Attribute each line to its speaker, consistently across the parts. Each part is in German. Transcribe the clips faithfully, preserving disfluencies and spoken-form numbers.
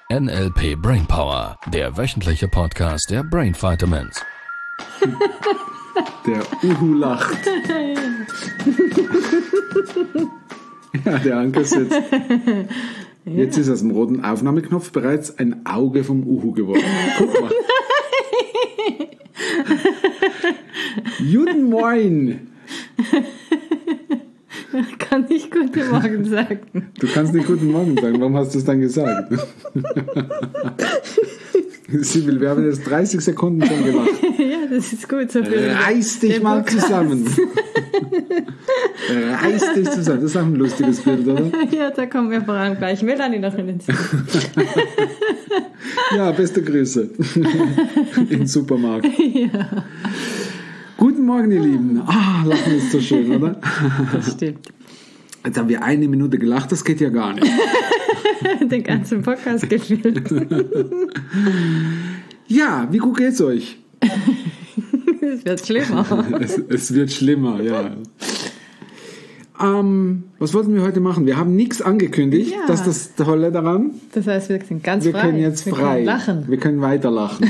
Speaker 1: N L P Brainpower, der wöchentliche Podcast der Brain Vitamins.
Speaker 2: Der Uhu lacht. Ja, der Anker sitzt. Jetzt ist aus dem roten Aufnahmeknopf bereits ein Auge vom Uhu geworden. Guck mal. Guten Morgen.
Speaker 3: Kann ich Guten Morgen sagen.
Speaker 2: Du kannst nicht Guten Morgen sagen. Warum hast du es dann gesagt? Sibyl, wir haben jetzt dreißig Sekunden schon gemacht.
Speaker 3: Ja, das ist gut. So viel
Speaker 2: Reiß dich mal Podcast. zusammen. Reiß dich zusammen. Das ist auch ein lustiges Bild, oder?
Speaker 3: Ja, da kommen wir voran gleich. Melanie noch in den Sinn.
Speaker 2: Ja, beste Grüße. Im Supermarkt.
Speaker 3: Ja.
Speaker 2: Guten Morgen, ihr Lieben. Ah, Lachen ist so schön, oder?
Speaker 3: Das stimmt.
Speaker 2: Jetzt haben wir eine Minute gelacht, das geht ja gar nicht.
Speaker 3: Den ganzen Podcast gefühlt.
Speaker 2: Ja, wie gut geht's euch?
Speaker 3: Es wird schlimmer.
Speaker 2: Es, es wird schlimmer, ja. Ähm, was wollten wir heute machen? Wir haben nichts angekündigt,
Speaker 3: Ja.
Speaker 2: das ist das Tolle daran.
Speaker 3: Das heißt, wir sind ganz
Speaker 2: Wir
Speaker 3: frei.
Speaker 2: können jetzt
Speaker 3: wir
Speaker 2: frei.
Speaker 3: Können lachen.
Speaker 2: Wir können weiter lachen.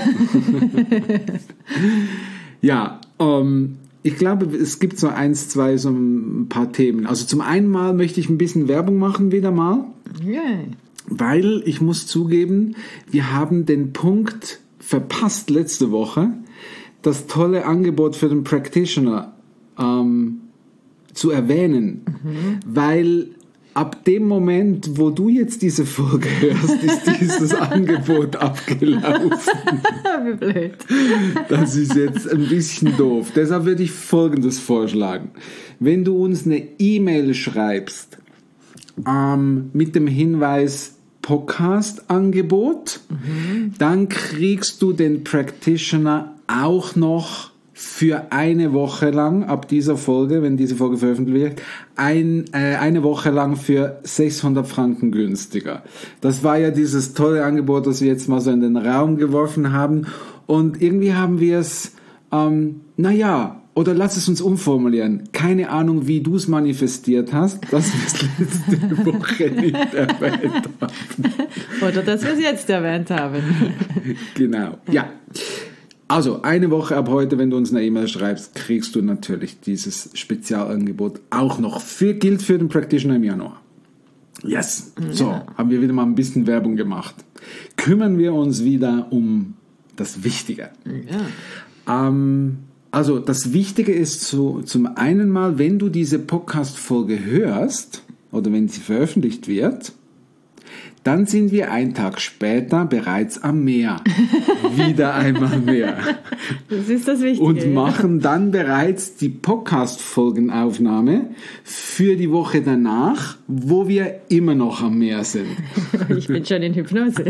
Speaker 2: Ja, ähm, ich glaube, es gibt so eins, zwei, so ein paar Themen. Also zum einen mal möchte ich ein bisschen Werbung machen wieder mal.
Speaker 3: Yeah.
Speaker 2: Weil ich muss zugeben, wir haben den Punkt verpasst letzte Woche, das tolle Angebot für den Practitioner ähm, zu erwähnen. Mhm. Weil ab dem Moment, wo du jetzt diese Folge hörst, ist dieses Angebot abgelaufen.
Speaker 3: Wie blöd.
Speaker 2: Das ist jetzt ein bisschen doof. Deshalb würde ich Folgendes vorschlagen. Wenn du uns eine E-Mail schreibst ähm, mit dem Hinweis Podcast-Angebot, mhm. dann kriegst du den Practitioner auch noch für eine Woche lang, ab dieser Folge, wenn diese Folge veröffentlicht wird, ein, äh, eine Woche lang für sechshundert Franken günstiger. Das war ja dieses tolle Angebot, das wir jetzt mal so in den Raum geworfen haben. Und irgendwie haben wir es, ähm, naja, oder lass es uns umformulieren. Keine Ahnung, wie du es manifestiert hast, dass wir es letzte Woche nicht erwähnt haben.
Speaker 3: Oder dass wir es jetzt erwähnt haben.
Speaker 2: Genau, ja. Also, eine Woche ab heute, wenn du uns eine E-Mail schreibst, kriegst du natürlich dieses Spezialangebot auch noch. Für, gilt für den Practitioner im Januar. Yes. So, ja. Haben wir wieder mal ein bisschen Werbung gemacht. Kümmern wir uns wieder um das Wichtige. Ja. Ähm, also, das Wichtige ist so, zum einen mal, wenn du diese Podcast-Folge hörst, oder wenn sie veröffentlicht wird, dann sind wir einen Tag später bereits am Meer. Wieder einmal mehr.
Speaker 3: Das ist das Wichtige.
Speaker 2: Und machen dann bereits die Podcast-Folgenaufnahme für die Woche danach, wo wir immer noch am Meer sind.
Speaker 3: Ich bin schon in Hypnose.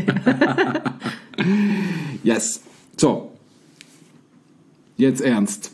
Speaker 2: Yes. So. Jetzt ernst.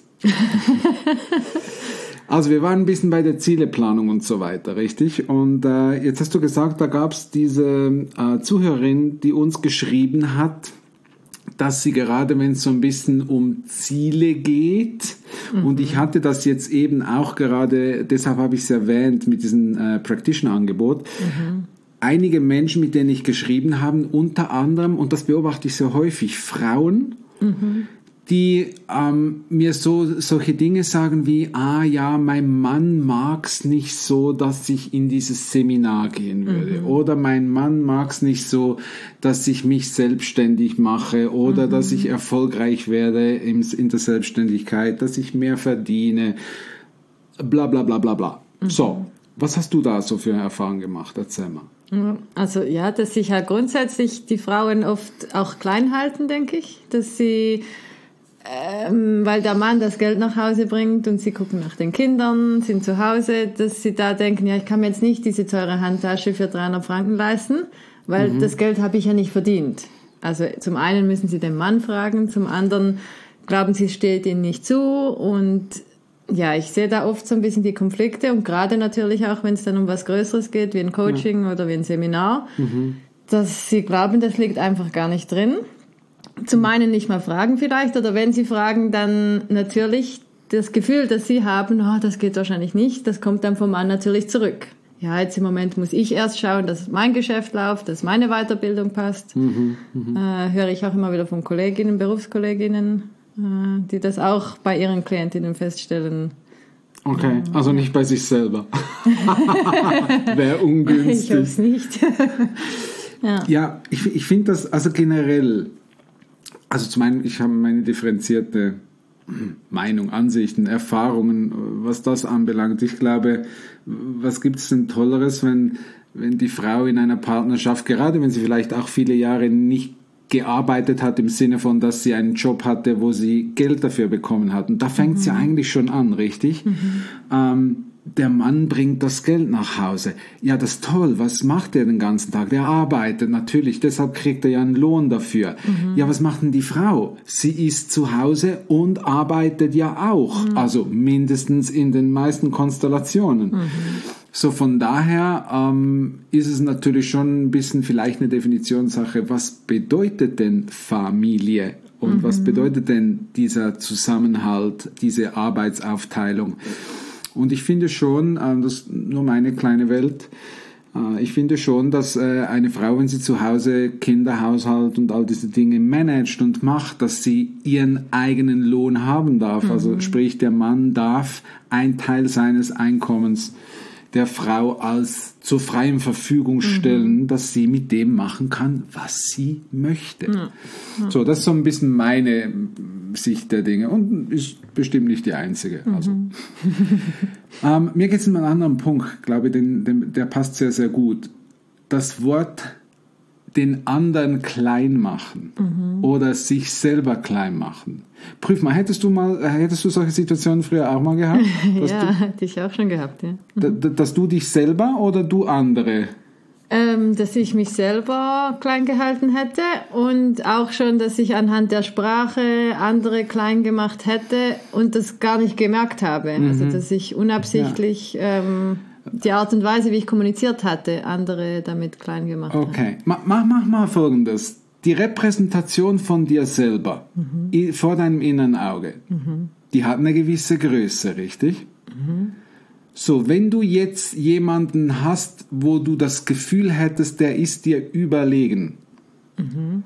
Speaker 2: Also wir waren ein bisschen bei der Zieleplanung und so weiter, richtig? Und äh, jetzt hast du gesagt, da gab es diese äh, Zuhörerin, die uns geschrieben hat, dass sie gerade, wenn es so ein bisschen um Ziele geht, mhm. und ich hatte das jetzt eben auch gerade, deshalb habe ich es erwähnt, mit diesem äh, Practitioner-Angebot, mhm. einige Menschen, mit denen ich geschrieben habe, unter anderem, und das beobachte ich sehr häufig, Frauen, mhm. die ähm, mir so solche Dinge sagen wie, ah ja, mein Mann mag's nicht so, dass ich in dieses Seminar gehen würde. Mhm. Oder mein Mann mag's nicht so, dass ich mich selbstständig mache oder mhm. dass ich erfolgreich werde in, in der Selbstständigkeit, dass ich mehr verdiene, bla bla bla bla bla. Mhm. So, was hast du da so für Erfahrungen gemacht? Erzähl mal.
Speaker 3: Also ja, dass sich halt grundsätzlich die Frauen oft auch klein halten, denke ich, dass sie Ähm, weil der Mann das Geld nach Hause bringt und sie gucken nach den Kindern, sind zu Hause, dass sie da denken, ja, ich kann mir jetzt nicht diese teure Handtasche für dreihundert Franken leisten, weil mhm. das Geld habe ich ja nicht verdient. Also zum einen müssen sie den Mann fragen, zum anderen glauben sie, es steht ihnen nicht zu und ja, ich sehe da oft so ein bisschen die Konflikte und gerade natürlich auch, wenn es dann um was Größeres geht, wie ein Coaching ja. oder wie ein Seminar, mhm. dass sie glauben, das liegt einfach gar nicht drin. Zum einen nicht mal fragen vielleicht, oder wenn sie fragen, dann natürlich das Gefühl, das sie haben, oh, das geht wahrscheinlich nicht, das kommt dann vom Mann natürlich zurück. ja, jetzt im Moment muss ich erst schauen, dass mein Geschäft läuft, dass meine Weiterbildung passt. Mhm, äh, höre ich auch immer wieder von Kolleginnen, Berufskolleginnen, äh, die das auch bei ihren Klientinnen feststellen.
Speaker 2: Okay, also nicht bei sich selber. Wäre ungünstig.
Speaker 3: Ich hoffe es nicht.
Speaker 2: ja. ja, ich, ich finde das, also generell, also zum einen, ich habe meine differenzierte Meinung, Ansichten, Erfahrungen, was das anbelangt. Ich glaube, was gibt es denn Tolleres, wenn, wenn die Frau in einer Partnerschaft, gerade wenn sie vielleicht auch viele Jahre nicht gearbeitet hat, im Sinne von, dass sie einen Job hatte, wo sie Geld dafür bekommen hat. Und da fängt es mhm. ja eigentlich schon an, richtig? Mhm. Ähm, der Mann bringt das Geld nach Hause. Ja, das ist toll. Was macht er den ganzen Tag? Der arbeitet natürlich, deshalb kriegt er ja einen Lohn dafür. Mhm. Ja, was macht denn die Frau? Sie ist zu Hause und arbeitet ja auch. Mhm. Also mindestens in den meisten Konstellationen. Mhm. So, von daher ähm, ist es natürlich schon ein bisschen vielleicht eine Definitionssache. Was bedeutet denn Familie? Und mhm. was bedeutet denn dieser Zusammenhalt, diese Arbeitsaufteilung? Und ich finde schon, äh, das ist nur meine kleine Welt, äh, ich finde schon, dass äh, eine Frau, wenn sie zu Hause Kinder, Haushalt und all diese Dinge managt und macht, dass sie ihren eigenen Lohn haben darf. Mhm. Also sprich, der Mann darf einen Teil seines Einkommens der Frau als zur freien Verfügung stellen, mhm. dass sie mit dem machen kann, was sie möchte. Ja. Ja. So, das ist so ein bisschen meine Sicht der Dinge und ist bestimmt nicht die einzige. Mhm. Also. ähm, mir geht es um einen anderen Punkt, glaube ich, den, den, der passt sehr, sehr gut. Das Wort den anderen klein machen mhm. oder sich selber klein machen. Prüf mal, hättest du mal, hättest du solche Situationen früher auch mal gehabt?
Speaker 3: Ja, hätte ich auch schon gehabt, ja.
Speaker 2: Mhm. Dass, dass du dich selber oder du andere?
Speaker 3: Ähm, dass ich mich selber klein gehalten hätte und auch schon, dass ich anhand der Sprache andere klein gemacht hätte und das gar nicht gemerkt habe. Mhm. Also, dass ich unabsichtlich ja. ähm, die Art und Weise, wie ich kommuniziert hatte, andere damit klein gemacht habe.
Speaker 2: Okay, mach, mach mal Folgendes. Die Repräsentation von dir selber mhm. vor deinem inneren Auge, mhm. die hat eine gewisse Größe, richtig? Mhm. So, wenn du jetzt jemanden hast, wo du das Gefühl hättest, der ist dir überlegen, mhm.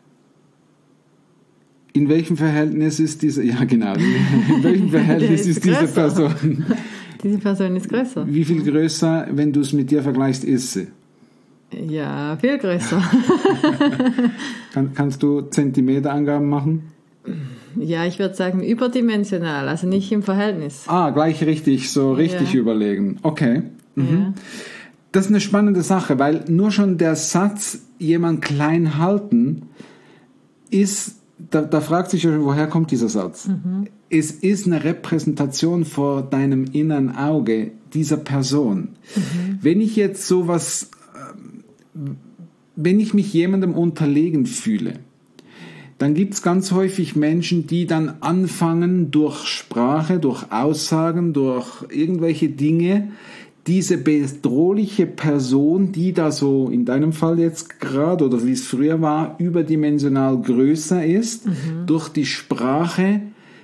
Speaker 2: in welchem Verhältnis ist diese, ja genau, in welchem Verhältnis ist, ist diese Person?
Speaker 3: Diese Person ist größer.
Speaker 2: Wie viel größer, wenn du es mit dir vergleichst, ist sie?
Speaker 3: Ja, viel größer.
Speaker 2: Kann, kannst du Zentimeterangaben machen?
Speaker 3: Ja, ich würde sagen überdimensional, also nicht im Verhältnis.
Speaker 2: Ah, gleich richtig, so richtig ja. überlegen. Okay. Mhm. Ja. Das ist eine spannende Sache, weil nur schon der Satz, jemand klein halten, ist, da, da fragt sich, woher kommt dieser Satz? Mhm. Es ist eine Repräsentation vor deinem inneren Auge dieser Person. Mhm. Wenn ich jetzt sowas, wenn ich mich jemandem unterlegen fühle, dann gibt es ganz häufig Menschen, die dann anfangen, durch Sprache, durch Aussagen, durch irgendwelche Dinge, diese bedrohliche Person, die da so in deinem Fall jetzt gerade oder wie es früher war, überdimensional größer ist, mhm. durch die Sprache,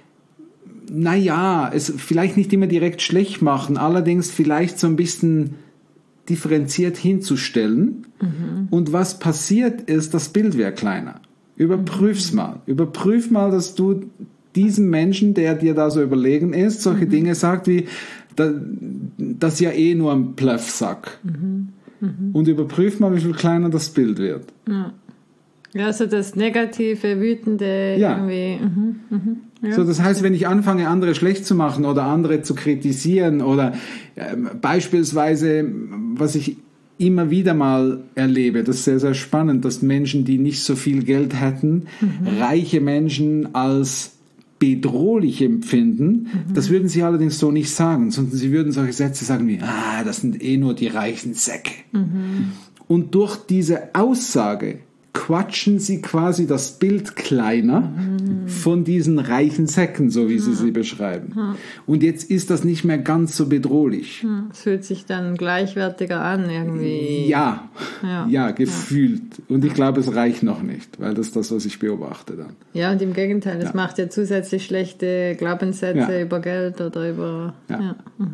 Speaker 2: naja, es vielleicht nicht immer direkt schlecht machen, allerdings vielleicht so ein bisschen differenziert hinzustellen. Mhm. Und was passiert ist, das Bild wäre kleiner. Überprüf's mal. Überprüf mal, dass du diesem Menschen, der dir da so überlegen ist, solche mhm. Dinge sagt wie, das ist ja eh nur ein Bluffsack. Mhm. Mhm. Und überprüf mal, wie viel kleiner das Bild wird.
Speaker 3: Ja, ja, so das negative, wütende
Speaker 2: ja.
Speaker 3: irgendwie. Mhm. Mhm. Ja.
Speaker 2: So, das heißt, wenn ich anfange, andere schlecht zu machen oder andere zu kritisieren oder äh, beispielsweise, was ich immer wieder mal erlebe, das ist sehr, sehr spannend, dass Menschen, die nicht so viel Geld hätten, mhm. reiche Menschen als bedrohlich empfinden. Mhm. Das würden sie allerdings so nicht sagen, sondern sie würden solche Sätze sagen wie, ah, das sind eh nur die reichen Säcke. Mhm. Und durch diese Aussage quatschen sie quasi das Bild kleiner mhm. von diesen reichen Säcken, so wie ja. sie sie beschreiben. Ja. Und jetzt ist das nicht mehr ganz so bedrohlich.
Speaker 3: Ja, es fühlt sich dann gleichwertiger an irgendwie.
Speaker 2: Ja, ja, ja gefühlt. Ja. Und ich glaube, es reicht noch nicht, weil das ist das, was ich beobachte dann.
Speaker 3: Ja, und im Gegenteil, es ja. macht ja zusätzlich schlechte Glaubenssätze ja. über Geld oder über...
Speaker 2: Ja. Ja. Mhm.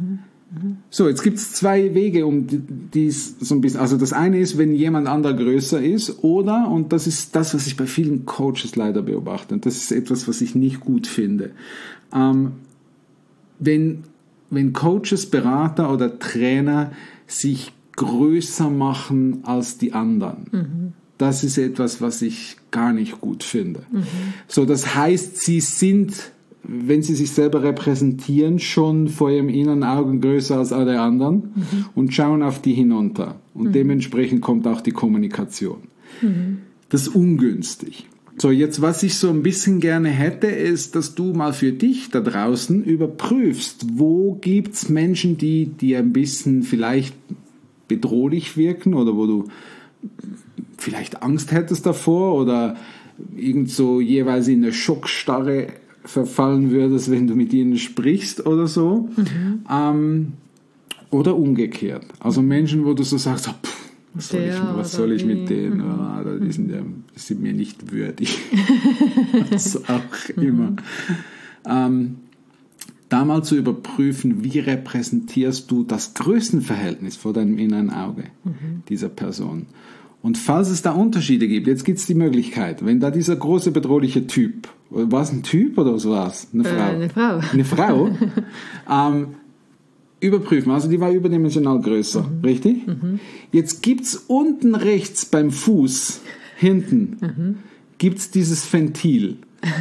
Speaker 2: So, jetzt gibt es zwei Wege, um dies so ein bisschen, also das eine ist, wenn jemand anderer größer ist, oder, und das ist das, was ich bei vielen Coaches leider beobachte, und das ist etwas, was ich nicht gut finde, ähm, wenn, wenn Coaches, Berater oder Trainer sich größer machen als die anderen. Mhm. Das ist etwas, was ich gar nicht gut finde. Mhm. So, das heißt, sie sind, wenn sie sich selber repräsentieren, schon vor ihrem inneren Augen größer als alle anderen mhm. und schauen auf die hinunter. Und mhm. dementsprechend kommt auch die Kommunikation. Mhm. Das ist ungünstig. So, jetzt, was ich so ein bisschen gerne hätte, ist, dass du mal für dich da draußen überprüfst, wo gibt's Menschen, die dir ein bisschen vielleicht bedrohlich wirken oder wo du vielleicht Angst hättest davor oder irgend so jeweils in eine Schockstarre verfallen würdest, wenn du mit ihnen sprichst oder so. Mhm. Ähm, oder umgekehrt. Also Menschen, wo du so sagst, oh, pff, was soll ich, was soll ich mit denen? Ah, die sind, ja, die sind mir nicht würdig. Was auch immer. Ähm, da mal zu überprüfen, wie repräsentierst du das Größenverhältnis vor deinem inneren Auge mhm. dieser Person. Und falls es da Unterschiede gibt, jetzt gibt es die Möglichkeit, wenn da dieser große bedrohliche Typ, war es ein Typ oder was war es? Eine Frau?
Speaker 3: Äh, eine Frau.
Speaker 2: Eine Frau. ähm, überprüfen, also die war überdimensional größer, mhm. richtig? Mhm. Jetzt gibt es unten rechts beim Fuß, hinten, mhm. gibt es dieses Ventil,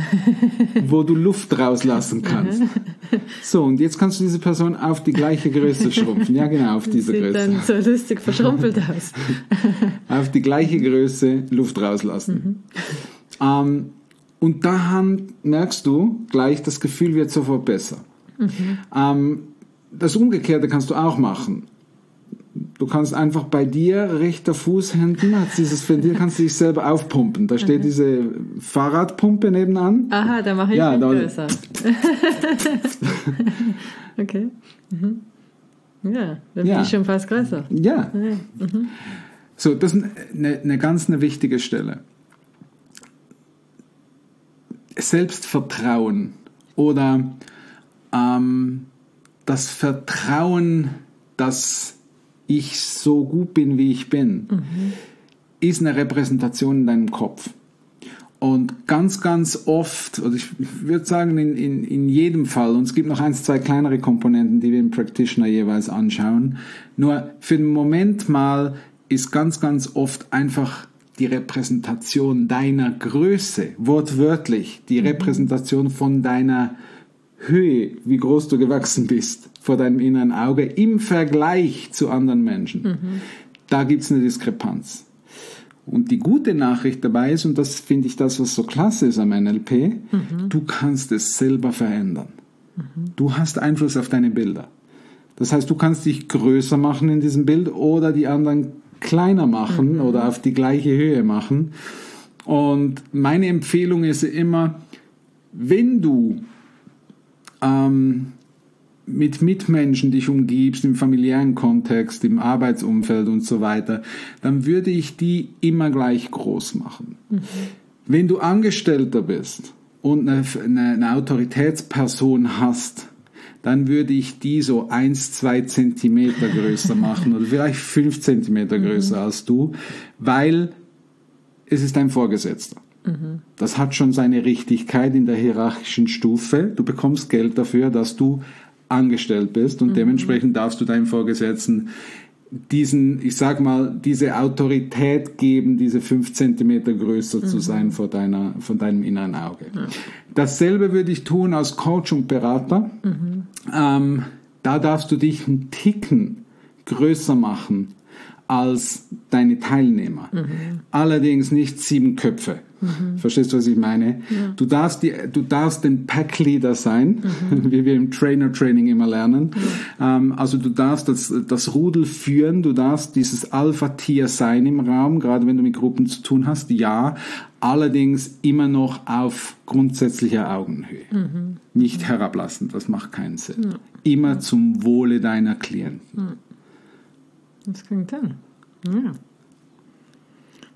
Speaker 2: wo du Luft rauslassen kannst. So, und jetzt kannst du diese Person auf die gleiche Größe schrumpfen. Ja, genau, auf diese
Speaker 3: Sieht
Speaker 2: Größe.
Speaker 3: Sieht dann so lustig verschrumpelt aus.
Speaker 2: Auf die gleiche Größe Luft rauslassen. Mhm. Ähm, und da merkst du gleich, das Gefühl wird sofort besser. Mhm. Ähm, das Umgekehrte kannst du auch machen. Du kannst einfach bei dir, rechter Fuß hinten, hat dieses Ventil, kannst du dich selber aufpumpen. Da steht mhm. diese Fahrradpumpe nebenan.
Speaker 3: Aha, da mache ich
Speaker 2: ja,
Speaker 3: mich
Speaker 2: da,
Speaker 3: größer. Okay. Mhm. Ja, dann bin
Speaker 2: ja.
Speaker 3: ich schon fast größer.
Speaker 2: Ja.
Speaker 3: ja. Mhm.
Speaker 2: So, das ist eine, eine ganz eine wichtige Stelle. Selbstvertrauen oder ähm, das Vertrauen, dass ich so gut bin, wie ich bin, mhm. ist eine Repräsentation in deinem Kopf. Und ganz, ganz oft, oder ich würde sagen in, in, in jedem Fall, und es gibt noch eins, zwei kleinere Komponenten, die wir im Practitioner jeweils anschauen, nur für den Moment mal ist ganz, ganz oft einfach die Repräsentation deiner Größe, wortwörtlich, die mhm. Repräsentation von deiner Höhe, wie groß du gewachsen bist, vor deinem inneren Auge im Vergleich zu anderen Menschen. Mhm. Da gibt es eine Diskrepanz. Und die gute Nachricht dabei ist, und das finde ich das, was so klasse ist am N L P, mhm. du kannst es selber verändern. Mhm. Du hast Einfluss auf deine Bilder. Das heißt, du kannst dich größer machen in diesem Bild oder die anderen kleiner machen mhm. oder auf die gleiche Höhe machen. Und meine Empfehlung ist immer, wenn du ähm, mit Mitmenschen dich umgibst, im familiären Kontext, im Arbeitsumfeld und so weiter, dann würde ich die immer gleich groß machen. Mhm. Wenn du Angestellter bist und eine, eine, eine Autoritätsperson hast, dann würde ich die so eins, zwei Zentimeter größer machen oder vielleicht fünf Zentimeter größer mhm. als du, weil es ist dein Vorgesetzter. Mhm. Das hat schon seine Richtigkeit in der hierarchischen Stufe. Du bekommst Geld dafür, dass du angestellt bist und mhm. dementsprechend darfst du deinem Vorgesetzten diesen, ich sag mal, diese Autorität geben, diese fünf Zentimeter größer mhm. zu sein vor deiner, von deinem inneren Auge. Ja. Dasselbe würde ich tun als Coach und Berater. Mhm. Ähm, da darfst du dich einen Ticken größer machen als deine Teilnehmer. Mhm. Allerdings nicht sieben Köpfe. Mhm. Verstehst du, was ich meine? Ja. Du darfst die, du darfst den Packleader sein, mhm. wie wir im Trainer-Training immer lernen. Ja. Ähm, also du darfst das, das Rudel führen, du darfst dieses Alpha-Tier sein im Raum, gerade wenn du mit Gruppen zu tun hast, ja. Allerdings immer noch auf grundsätzlicher Augenhöhe. Mhm. Nicht herablassen, das macht keinen Sinn. Ja. Immer zum Wohle deiner Klienten.
Speaker 3: Ja. Das klingt dann. Ja.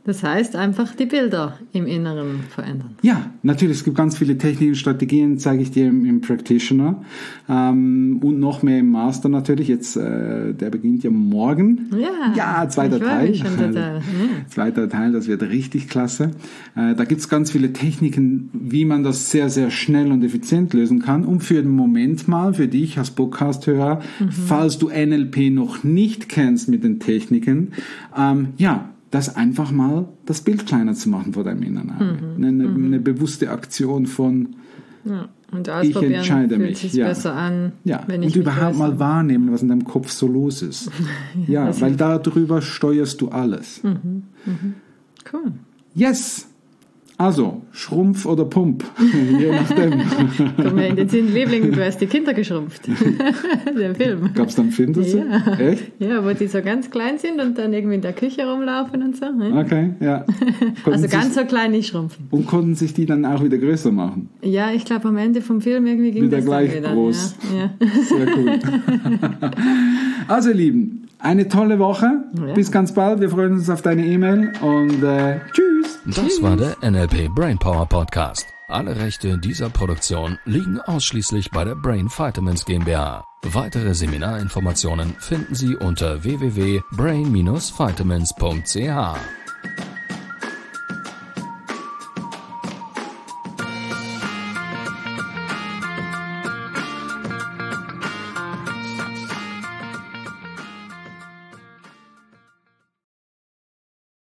Speaker 3: Das heißt, einfach die Bilder im Inneren verändern.
Speaker 2: Ja, natürlich. Es gibt ganz viele Techniken, Strategien, zeige ich dir im, im Practitioner. Ähm, und noch mehr im Master natürlich. Jetzt, äh, der beginnt ja morgen.
Speaker 3: Ja,
Speaker 2: ja zweiter
Speaker 3: ich
Speaker 2: Teil.
Speaker 3: Schon total. Ja.
Speaker 2: Zweiter Teil, das wird richtig klasse. Äh, da gibt es ganz viele Techniken, wie man das sehr, sehr schnell und effizient lösen kann. Und für den Moment mal, für dich als Podcast-Hörer, mhm. falls du N L P noch nicht kennst mit den Techniken, ähm, ja, das einfach mal das Bild kleiner zu machen vor deinem inneren Auge. Mhm. Eine, mhm. eine bewusste Aktion von
Speaker 3: ja. Und
Speaker 2: ich entscheide
Speaker 3: fühlt
Speaker 2: mich.
Speaker 3: Sich
Speaker 2: ja.
Speaker 3: besser an,
Speaker 2: ja.
Speaker 3: wenn
Speaker 2: Und
Speaker 3: ich
Speaker 2: überhaupt
Speaker 3: mich
Speaker 2: mal wahrnehmen, was in deinem Kopf so los ist. ja, ja weil darüber steuerst du alles.
Speaker 3: Mhm. Mhm. Cool.
Speaker 2: Yes! Also, Schrumpf oder Pump, je nachdem.
Speaker 3: Komm mir in den Sinn, Liebling, du hast die Kinder geschrumpft. Der Film.
Speaker 2: Gab es da einen Film dazu?
Speaker 3: Ja.
Speaker 2: Echt?
Speaker 3: Ja, wo die so ganz klein sind und dann irgendwie in der Küche rumlaufen und so. Ne?
Speaker 2: Okay, ja.
Speaker 3: Also ganz so klein nicht schrumpfen.
Speaker 2: Und konnten sich die dann auch wieder größer machen?
Speaker 3: Ja, ich glaube am Ende vom Film irgendwie ging
Speaker 2: wieder
Speaker 3: das
Speaker 2: gleich
Speaker 3: dann wieder.
Speaker 2: groß.
Speaker 3: Ja. Ja.
Speaker 2: Sehr cool. Also ihr Lieben, eine tolle Woche. Ja. Bis ganz bald. Wir freuen uns auf deine E-Mail und äh, tschüss.
Speaker 1: Das war der N L P Brainpower Podcast. Alle Rechte dieser Produktion liegen ausschließlich bei der Brain Vitamins GmbH. Weitere Seminarinformationen finden Sie unter w w w punkt brain dash vitamins punkt c h.